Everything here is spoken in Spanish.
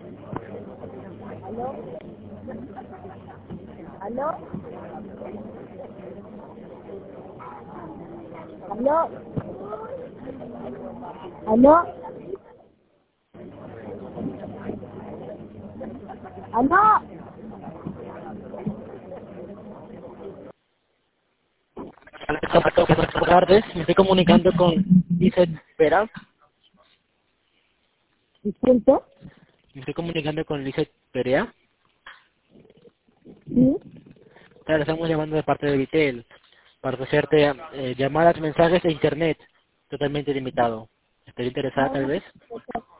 ¿Aló? ¿Aló? ¿Aló? ¿Aló? ¿Aló? Buenas tardes, me estoy comunicando con Lizeth Vera. ¿Disculpe? Me estoy comunicando con Lizeth Perea. ¿Sí? Claro, estamos llamando de parte de Vitel para ofrecerte llamadas, mensajes e internet totalmente limitado. ¿Estaría interesada tal vez?